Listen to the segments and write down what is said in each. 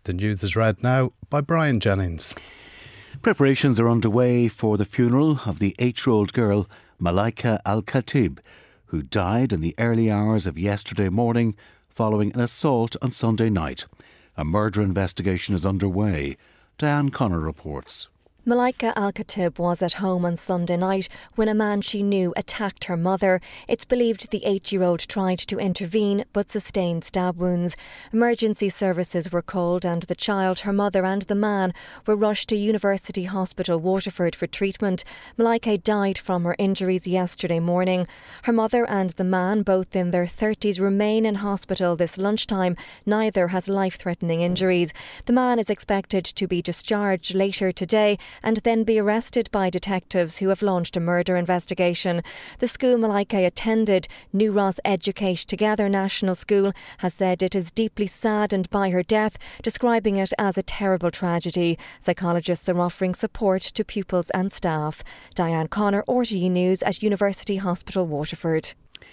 The news is read now by Brian Jennings. Preparations are underway for the funeral of the 8-year-old girl Malaika Al-Khatib, who died in the early hours of yesterday morning following an assault on Sunday night. A murder investigation is underway. Diane Connor reports. Malaika Al-Khatib was at home on Sunday night when a man she knew attacked her mother. It's believed the 8-year-old tried to intervene but sustained stab wounds. Emergency services were called and the child, her mother and the man were rushed to University Hospital Waterford for treatment. Malaika died from her injuries yesterday morning. Her mother and the man, both in their 30s, remain in hospital this lunchtime. Neither has life-threatening injuries. The man is expected to be discharged later today and then be arrested by detectives who have launched a murder investigation. The school Malaika attended, New Ross Educate Together National School, has said it is deeply saddened by her death, describing it as a terrible tragedy. Psychologists are offering support to pupils and staff. Diane Connor, RTE News at University Hospital Waterford.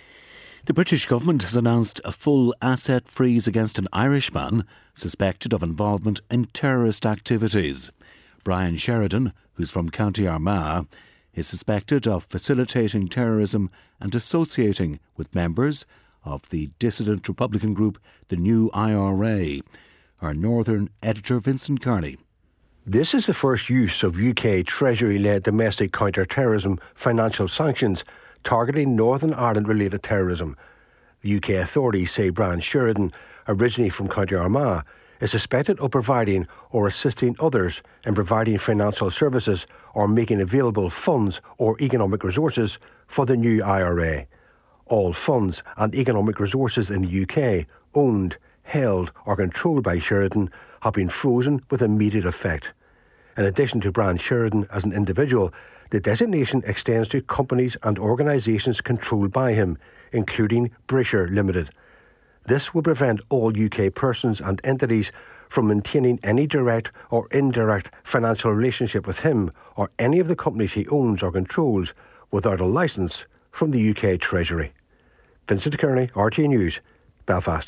The British government has announced a full asset freeze against an Irishman suspected of involvement in terrorist activities. Brian Sheridan, who's from County Armagh, is suspected of facilitating terrorism and associating with members of the dissident Republican group, the New IRA. Our Northern editor, Vincent Carney. This is the first use of UK Treasury-led domestic counter-terrorism financial sanctions targeting Northern Ireland-related terrorism. The UK authorities say Brian Sheridan, originally from County Armagh, is suspected of providing or assisting others in providing financial services or making available funds or economic resources for the New IRA. All funds and economic resources in the UK owned, held or controlled by Sheridan have been frozen with immediate effect. In addition to Brian Sheridan as an individual, the designation extends to companies and organisations controlled by him, including Brisher Limited. This will prevent all UK persons and entities from maintaining any direct or indirect financial relationship with him or any of the companies he owns or controls without a licence from the UK Treasury. Vincent Kearney, RTE News, Belfast.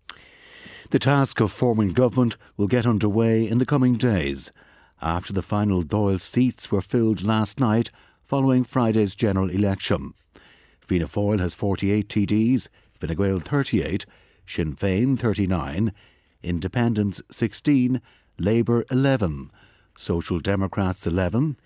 The task of forming government will get underway in the coming days after the final Dáil seats were filled last night following Friday's general election. Fianna Fáil has 48 TDs, Fine Gael 38, Sinn Féin 39, Independents 16, Labour 11, Social Democrats 11,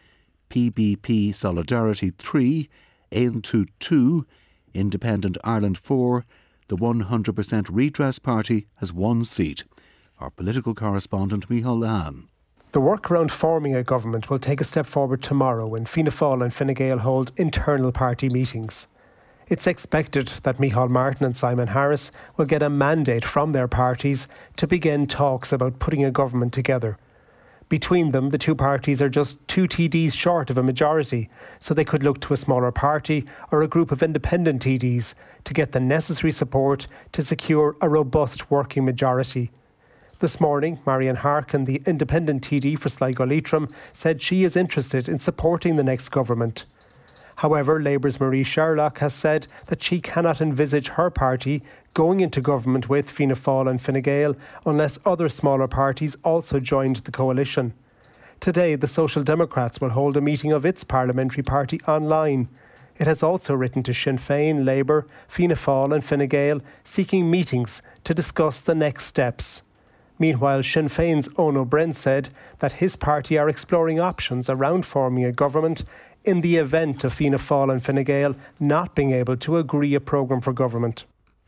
PBP Solidarity 3, Aontu 2, Independent Ireland 4, the 100% Redress Party has 1 seat. Our political correspondent Micheál Lehane. The work around forming a government will take a step forward tomorrow when Fianna Fáil and Fine Gael hold internal party meetings. It's expected that Micheál Martin and Simon Harris will get a mandate from their parties to begin talks about putting a government together. Between them, the two parties are just 2 TDs short of a majority, so they could look to a smaller party or a group of independent TDs to get the necessary support to secure a robust working majority. This morning, Marian Harkin, the independent TD for Sligo Leitrim, said she is interested in supporting the next government. However, Labour's Marie Sherlock has said that she cannot envisage her party going into government with Fianna Fáil and Fine Gael unless other smaller parties also joined the coalition. Today, the Social Democrats will hold a meeting of its parliamentary party online. It has also written to Sinn Féin, Labour, Fianna Fáil and Fine Gael seeking meetings to discuss the next steps. Meanwhile, Sinn Féin's Eoin O'Brien said that his party are exploring options around forming a government in the event of Fianna Fáil and Fine Gael not being able to agree a programme for government.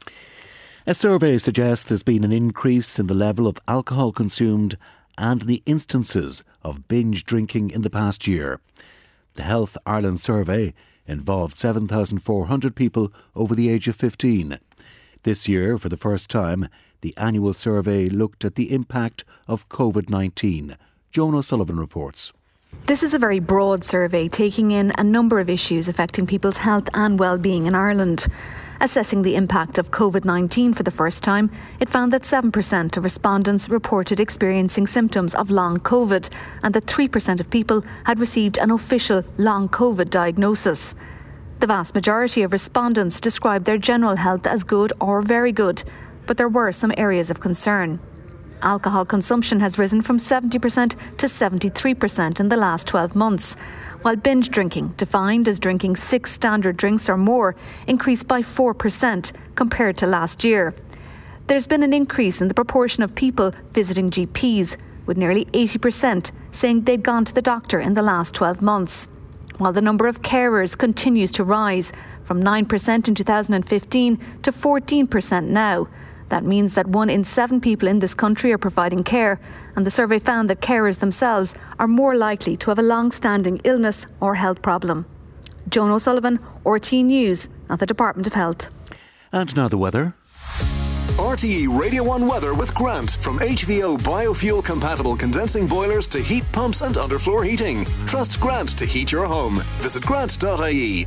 A survey suggests there's been an increase in the level of alcohol consumed and the instances of binge drinking in the past year. The Health Ireland survey involved 7,400 people over the age of 15. This year, for the first time, the annual survey looked at the impact of COVID-19. Joan O'Sullivan reports. This is a very broad survey taking in a number of issues affecting people's health and well-being in Ireland. Assessing the impact of COVID-19 for the first time, it found that 7% of respondents reported experiencing symptoms of long COVID and that 3% of people had received an official long COVID diagnosis. The vast majority of respondents described their general health as good or very good, but there were some areas of concern. Alcohol consumption has risen from 70% to 73% in the last 12 months, while binge drinking, defined as drinking 6 standard drinks or more, increased by 4% compared to last year. There's been an increase in the proportion of people visiting GPs, with nearly 80% saying they'd gone to the doctor in the last 12 months. While the number of carers continues to rise, from 9% in 2015 to 14% now. That means that 1 in 7 people in this country are providing care, and the survey found that carers themselves are more likely to have a long-standing illness or health problem. Joan O'Sullivan, RTE News at the Department of Health. And now the weather. RTE Radio 1 weather with Grant from HVO biofuel compatible condensing boilers to heat pumps and underfloor heating. Trust Grant to heat your home. Visit grant.ie.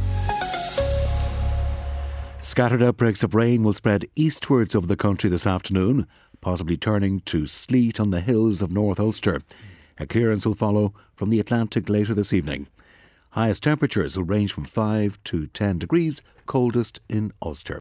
Scattered outbreaks of rain will spread eastwards over the country this afternoon, possibly turning to sleet on the hills of North Ulster. A clearance will follow from the Atlantic later this evening. Highest temperatures will range from 5 to 10 degrees, coldest in Ulster.